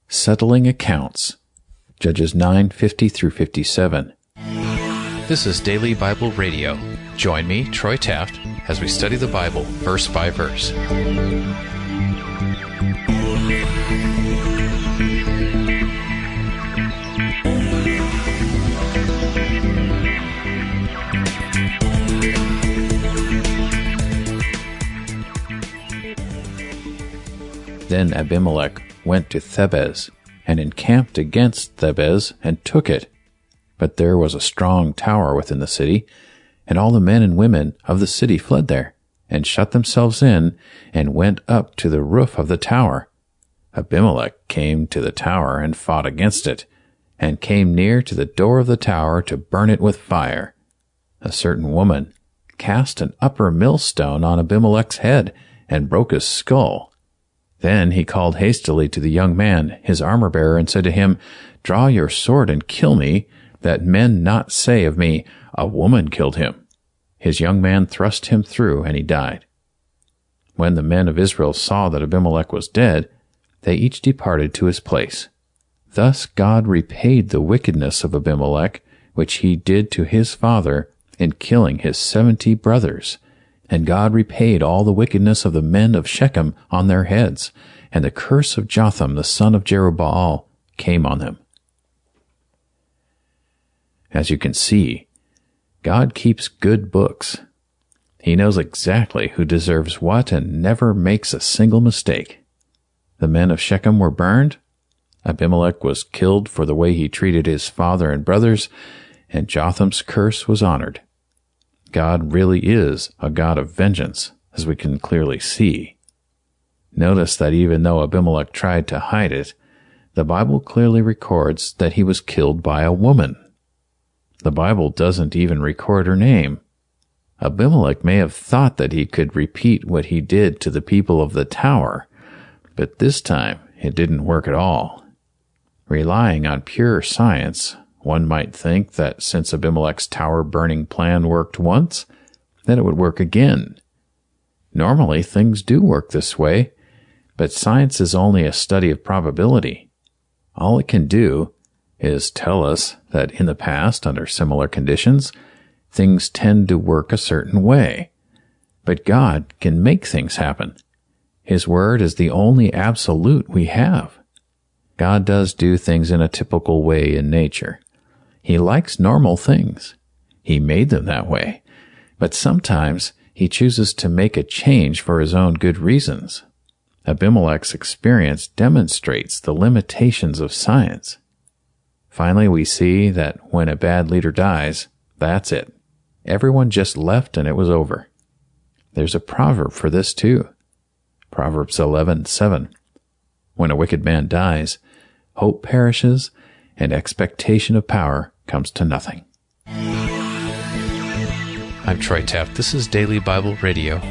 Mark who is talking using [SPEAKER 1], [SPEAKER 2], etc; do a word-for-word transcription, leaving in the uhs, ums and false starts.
[SPEAKER 1] Settling accounts. Judges nine fifty through fifty-seven.
[SPEAKER 2] This is Daily Bible Radio. Join me, Troy Taft, as we study the Bible verse by verse.
[SPEAKER 1] Then Abimelech went to Thebez, and encamped against Thebez, and took it. But there was a strong tower within the city, and all the men and women of the city fled there, and shut themselves in, and went up to the roof of the tower. Abimelech came to the tower, and fought against it, and came near to the door of the tower to burn it with fire. A certain woman cast an upper millstone on Abimelech's head, and broke his skull. Then he called hastily to the young man, his armor-bearer, and said to him, "Draw your sword and kill me, that men not say of me, 'A woman killed him.'" His young man thrust him through, and he died. When the men of Israel saw that Abimelech was dead, they each departed to his place. Thus God repaid the wickedness of Abimelech, which he did to his father, in killing his seventy brothers. And God repaid all the wickedness of the men of Shechem on their heads, and the curse of Jotham the son of Jerubbaal came on them. As you can see, God keeps good books. He knows exactly who deserves what and never makes a single mistake. The men of Shechem were burned. Abimelech was killed for the way he treated his father and brothers, and Jotham's curse was honored. God really is a God of vengeance, as we can clearly see. Notice that even though Abimelech tried to hide it, the Bible clearly records that he was killed by a woman. The Bible doesn't even record her name. Abimelech may have thought that he could repeat what he did to the people of the tower, but this time it didn't work at all. Relying on pure science, one might think that since Abimelech's tower-burning plan worked once, that it would work again. Normally, things do work this way, but science is only a study of probability. All it can do is tell us that in the past, under similar conditions, things tend to work a certain way. But God can make things happen. His word is the only absolute we have. God does do things in a typical way in nature. He likes normal things. He made them that way. But sometimes he chooses to make a change for his own good reasons. Abimelech's experience demonstrates the limitations of science. Finally, we see that when a bad leader dies, that's it. Everyone just left and it was over. There's a proverb for this too. Proverbs eleven seven. When a wicked man dies, hope perishes, and expectation of power comes to nothing.
[SPEAKER 2] I'm Troy Taft. This is Daily Bible Radio.